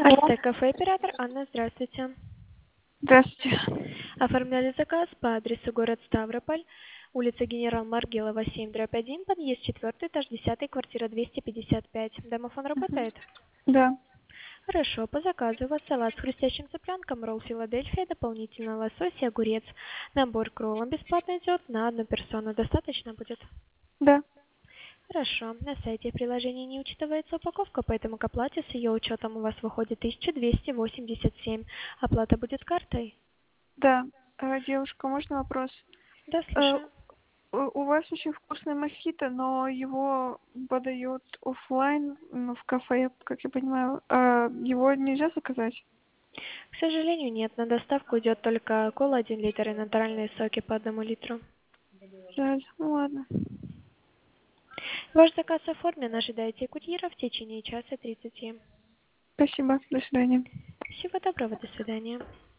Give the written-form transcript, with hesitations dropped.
Альтек кафе оператор Анна, здравствуйте. Здравствуйте. Оформляли заказ по адресу город Ставрополь, улица Генерал Маргелова, 7/1, подъезд 4, этаж 10, квартира 255. Домофон Мгм. работает? Да. Хорошо, по заказу у вас салат с хрустящим цыпленком, ролл Филадельфия, дополнительно лосось и огурец. Набор к роллам бесплатно идет на одну персону. Достаточно будет? Да. Хорошо. На сайте приложения не учитывается упаковка, поэтому к оплате с ее учетом у вас выходит 1287. Оплата будет картой? Да. Девушка, можно вопрос? Да, Э, слушаю. у вас очень вкусный мохито, но его подают оффлайн, ну, в кафе, как я понимаю. Его нельзя заказать? К сожалению, нет. На доставку идет только кола 1 литр и натуральные соки по 1 литру. Жаль. Ну ладно. Ваш заказ оформлен. Ожидайте курьера в течение часа 30. Спасибо. До свидания. Всего доброго. До свидания.